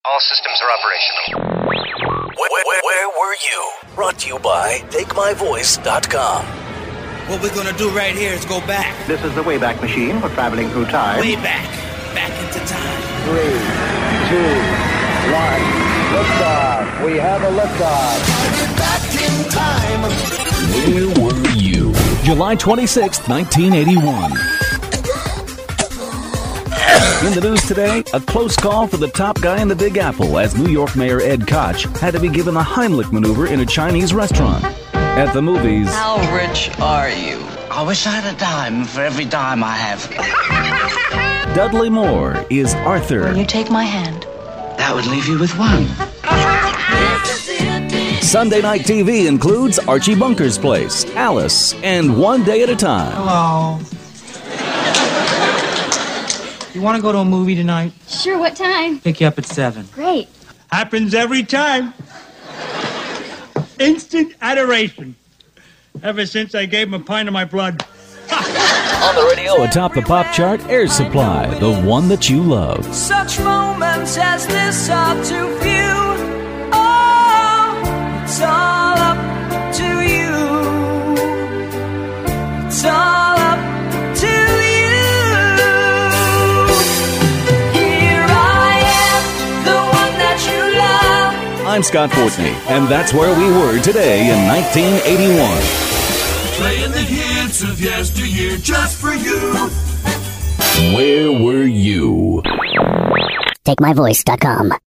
All systems are operational. Where were you? Brought to you by TakeMyVoice.com. What we're gonna do right here is go back. This is the Wayback Machine for traveling through time. Way back. Back into time. 3, 2, 1. Liftoff. We have a liftoff. Back in time. Where were you? July 26th, 1981. In the news today, a close call for the top guy in the Big Apple as New York Mayor Ed Koch had to be given the Heimlich maneuver in a Chinese restaurant. At the movies, how rich are you? I wish I had a dime for every dime I have. Dudley Moore is Arthur. Will you take my hand? That would leave you with one. Sunday Night TV includes Archie Bunker's Place, Alice, and One Day at a Time. Hello. You want to go to a movie tonight? Sure, what time? Pick you up at 7. Great. Happens every time. Instant adoration. Ever since I gave him a pint of my blood. On the radio atop the pop chart, Air Supply, the one that you love. Such moments as this are too few. Oh, it's all up to you. It's all up to you. Here I am, the one that you love. I'm Scott Fortney, and that's where we were today in 1981. Playing the hits of yesteryear just for you. Where were you? TakeMyVoice.com.